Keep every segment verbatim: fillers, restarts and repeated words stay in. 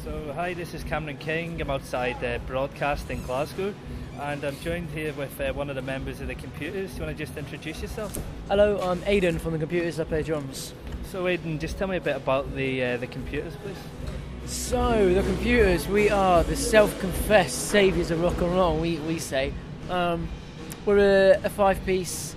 So, hi, this is Cameron King. I'm outside uh, Broadcast in Glasgow, and I'm joined here with uh, one of the members of the Computers. Do you want to just introduce yourself? Hello, I'm Aidan from the Computers. I play drums. So, Aidan, just tell me a bit about the uh, the Computers, please. So, the Computers, we are the self-confessed saviours of rock and roll, we, we say. Um, we're a, a five-piece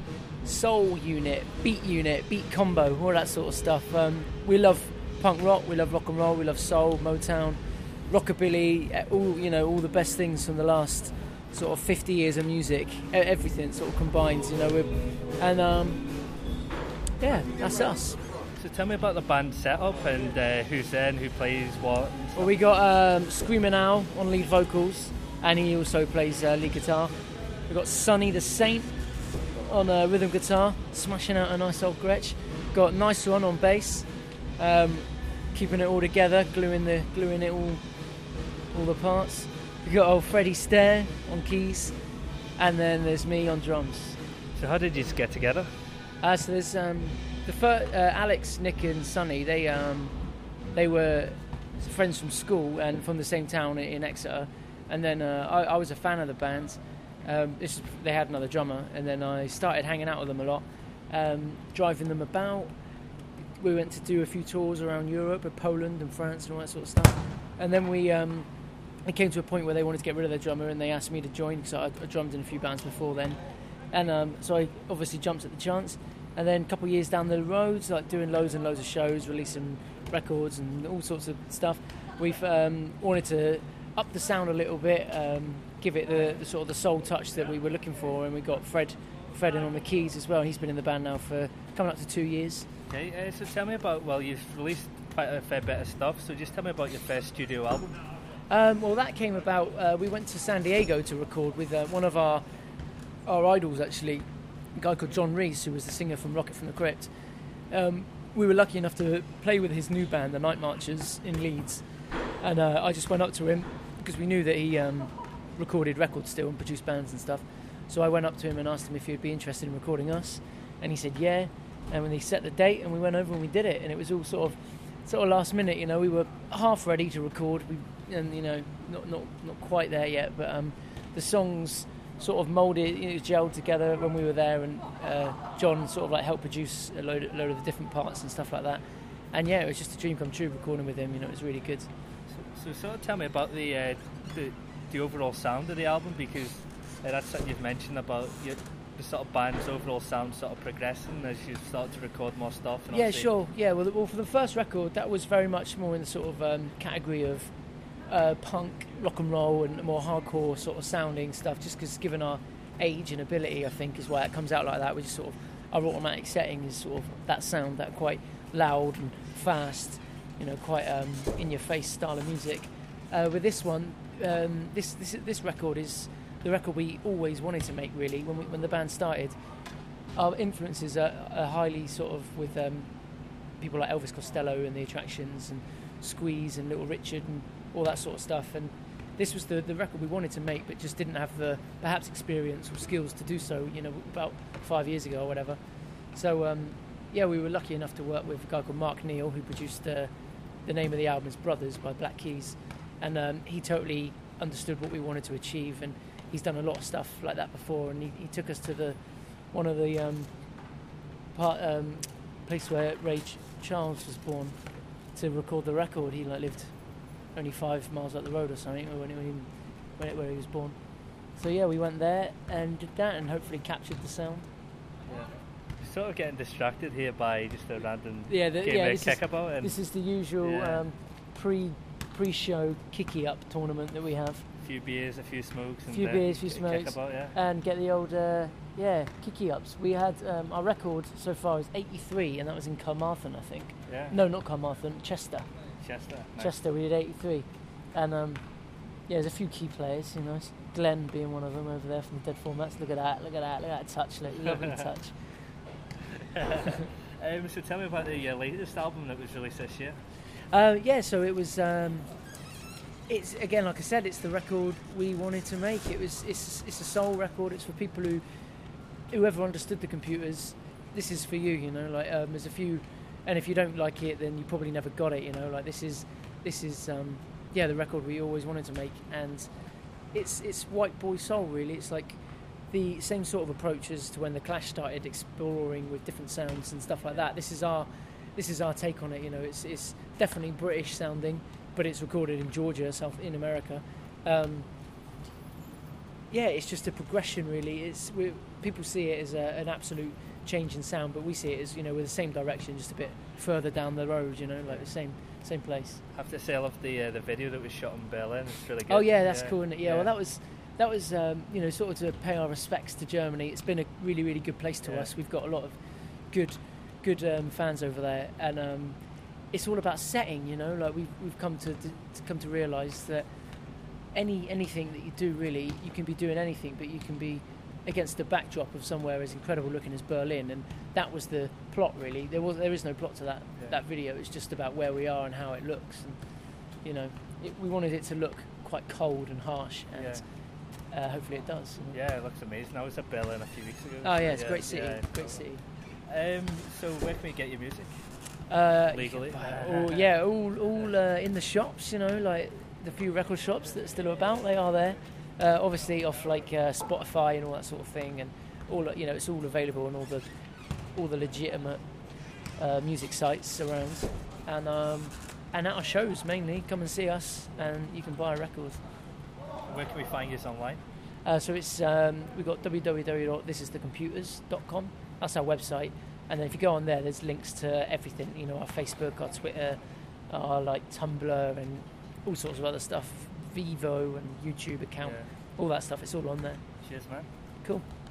soul unit, beat unit, beat combo, all that sort of stuff. Um, we love punk rock, we love rock and roll, we love soul, Motown, rockabilly, all you know, all the best things from the last sort of fifty years of music. Everything sort of combines, you know. We're, and um, yeah, that's us. So tell me about the band setup and uh, who's there and who plays what. Well, we got um, Screaming Owl on lead vocals, and he also plays uh, lead guitar. We've got Sonny the Saint on uh, rhythm guitar, smashing out a nice old Gretsch. Got Nice One on bass. Um, keeping it all together, gluing the gluing it all all the parts. We got old Freddie Stair on keys, and then there's me on drums. So how did you get together? Uh, so there's um, the first, uh, Alex, Nick, and Sonny. They um, they were friends from school and from the same town in Exeter. And then uh, I, I was a fan of the band. Um, this is, they had another drummer, and then I started hanging out with them a lot, um, driving them about. We went to do a few tours around Europe, Poland and France and all that sort of stuff. And then we um, it came to a point where they wanted to get rid of their drummer, and they asked me to join because I, I drummed in a few bands before then. And um, so I obviously jumped at the chance. And then a couple of years down the road, like doing loads and loads of shows, releasing records and all sorts of stuff, we've um, wanted to up the sound a little bit, um, give it the, the sort of the soul touch that we were looking for. And we got Fred, Fred in on the keys as well. He's been in the band now for coming up to two years. Okay, uh, so tell me about, well, you've released quite a fair bit of stuff, so just tell me about your first studio album. Um, well, that came about, uh, we went to San Diego to record with uh, one of our our idols, actually, a guy called John Reese, who was the singer from Rocket from the Crypt. Um, we were lucky enough to play with his new band, the Night Marchers, in Leeds, and uh, I just went up to him, because we knew that he um, recorded records still and produced bands and stuff, so I went up to him and asked him if he'd be interested in recording us, and he said yeah. And when they set the date, and we went over and we did it, and it was all sort of, sort of last minute. You know, we were half ready to record, we, and you know, not not not quite there yet. But um, the songs sort of moulded, you know, gelled together when we were there, and uh, John sort of like helped produce a load, a load of the different parts and stuff like that. And yeah, it was just a dream come true recording with him. You know, it was really good. So, so sort of tell me about the uh, the, the overall sound of the album, because uh, that's something you've mentioned about your. The sort of band's overall sound sort of progressing as you start to record more stuff. And yeah, sure. Yeah, well, well, for the first record, that was very much more in the sort of um, category of uh, punk, rock and roll, and more hardcore sort of sounding stuff. Just because, given our age and ability, I think is why it comes out like that. We just sort of our automatic setting is sort of that sound, that quite loud and fast, you know, quite um, in-your-face style of music. Uh, with this one, um, this this this record is. The record we always wanted to make, really, when we, when the band started. Our influences are, are highly sort of with um, people like Elvis Costello and the Attractions and Squeeze and Little Richard and all that sort of stuff. And this was the, the record we wanted to make, but just didn't have the perhaps experience or skills to do so, you know, about five years ago or whatever. So, um, yeah, we were lucky enough to work with a guy called Mark Neal, who produced uh, the name of the album is Brothers by Black Keys. And um, he totally understood what we wanted to achieve, and he's done a lot of stuff like that before, and he, he took us to the one of the um, part um, place where Ray Ch- Charles was born to record the record. He like lived only five miles up the road or something when he, when it, where he was born. So yeah, we went there and did that, and hopefully captured the sound. Yeah, you're sort of getting distracted here by just a random yeah, the, game yeah, of kickabout. This is the usual yeah. um, pre pre-show kicky up tournament that we have. A few beers, a few smokes, and a few uh, beers, a few smokes, about, yeah. and get the old uh, yeah kicky ups. We had um, our record so far is eighty-three, and that was in Carmarthen, I think. Yeah. No, not Carmarthen, Chester. Chester. Nice. Chester. We did eighty-three, and um, yeah, there's a few key players. You know, Glenn being one of them over there from the Dead Formats. Look at that! Look at that! Look at that touch! Look, lovely touch. um, so tell me about the uh, latest album that was released this year. Uh, yeah, so it was. Um, It's again, like I said, it's the record we wanted to make. It was, it's, it's a soul record. It's for people who, whoever understood the Computers. This is for you, you know. Like um, there's a few, and if you don't like it, then you probably never got it, you know. Like this is this is um, yeah the record we always wanted to make, and it's it's white boy soul really. It's like the same sort of approach as to when the Clash started exploring with different sounds and stuff like that. This is our this is our take on it. You know, it's it's definitely British sounding, but it's recorded in Georgia, South in America. Um, yeah, it's just a progression really. It's we, people see it as a, an absolute change in sound, but we see it as, you know, with the same direction, just a bit further down the road. You know, like the same same place. I have to say, I love the uh, the video that was shot in Berlin. It's really good. Oh yeah, that's yeah. cool. Isn't it? Yeah, yeah, well that was. That was, um, you know, sort of to pay our respects to Germany. It's been a really, really good place to yeah. us. We've got a lot of good, good um, fans over there, and um, it's all about setting. You know, like we've we've come to, to come to realise that any anything that you do, really, you can be doing anything, but you can be against the backdrop of somewhere as incredible looking as Berlin, and that was the plot. Really, there was there is no plot to that yeah. that video. It's just about where we are and how it looks, and you know, it, we wanted it to look quite cold and harsh, and. Yeah. Uh, hopefully it does. Yeah, it looks amazing. I was at Berlin a few weeks ago. Oh yeah, it's yeah, a great city. Yeah, great city. Um, so where can we get your music? Uh, Legally? all, yeah, all all uh, in the shops. You know, like the few record shops that are still about. They are there. Uh, obviously, off like uh, Spotify and all that sort of thing, and all you know, it's all available on all the all the legitimate uh, music sites around. And um, and at our shows mainly, come and see us, and you can buy a record. Where can we find you online? Uh, so it's um, we've got w w w dot this is the computers dot com. That's our website, and then if you go on there, there's links to everything. You know, our Facebook, our Twitter, our like Tumblr, and all sorts of other stuff. Vivo and YouTube account, Yeah. all that stuff. It's all on there. Cheers, man. Cool.